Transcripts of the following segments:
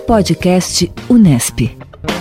Podcast Unesp.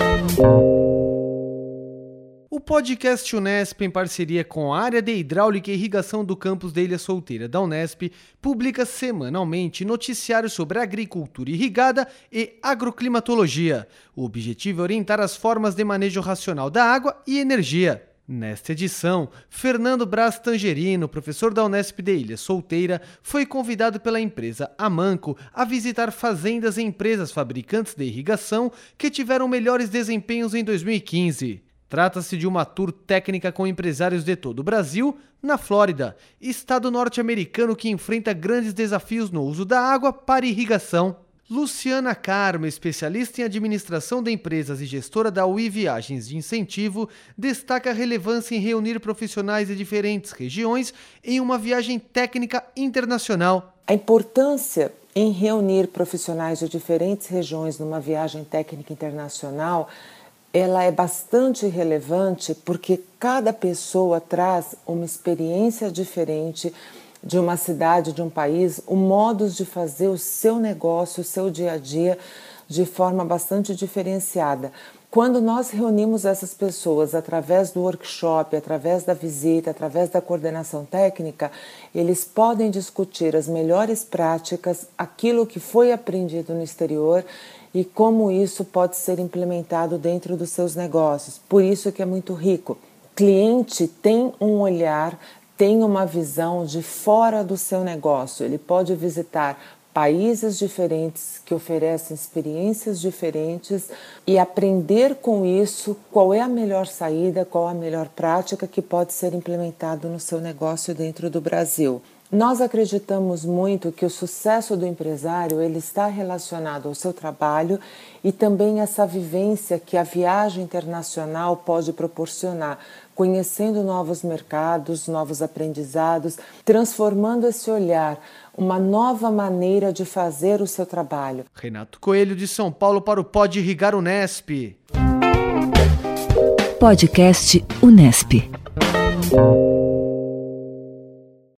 O podcast Unesp, em parceria com a área de hidráulica e irrigação do campus da Ilha Solteira da Unesp, publica semanalmente noticiários sobre agricultura irrigada e agroclimatologia. O objetivo é orientar as formas de manejo racional da água e energia. Nesta edição, Fernando Braz Tangerino, professor da Unesp de Ilha Solteira, foi convidado pela empresa Amanco a visitar fazendas e empresas fabricantes de irrigação que tiveram melhores desempenhos em 2015. Trata-se de uma tour técnica com empresários de todo o Brasil, na Flórida, estado norte-americano que enfrenta grandes desafios no uso da água para irrigação. Luciana Carmo, especialista em administração de empresas e gestora da UI Viagens de Incentivo, destaca a relevância em reunir profissionais de diferentes regiões em uma viagem técnica internacional. A importância em reunir profissionais de diferentes regiões numa viagem técnica internacional, ela é bastante relevante porque cada pessoa traz uma experiência diferente de uma cidade, de um país, o modo de fazer o seu negócio, o seu dia a dia de forma bastante diferenciada. Quando nós reunimos essas pessoas através do workshop, através da visita, através da coordenação técnica, eles podem discutir as melhores práticas, aquilo que foi aprendido no exterior e como isso pode ser implementado dentro dos seus negócios. Por isso que é muito rico. O cliente tem um olhar, tem uma visão de fora do seu negócio. Ele pode visitar países diferentes que oferecem experiências diferentes e aprender com isso qual é a melhor saída, qual a melhor prática que pode ser implementado no seu negócio dentro do Brasil. Nós acreditamos muito que o sucesso do empresário ele está relacionado ao seu trabalho e também essa vivência que a viagem internacional pode proporcionar, conhecendo novos mercados, novos aprendizados, transformando esse olhar, uma nova maneira de fazer o seu trabalho. Renato Coelho, de São Paulo, para o Pode Irrigar Unesp. Podcast Unesp.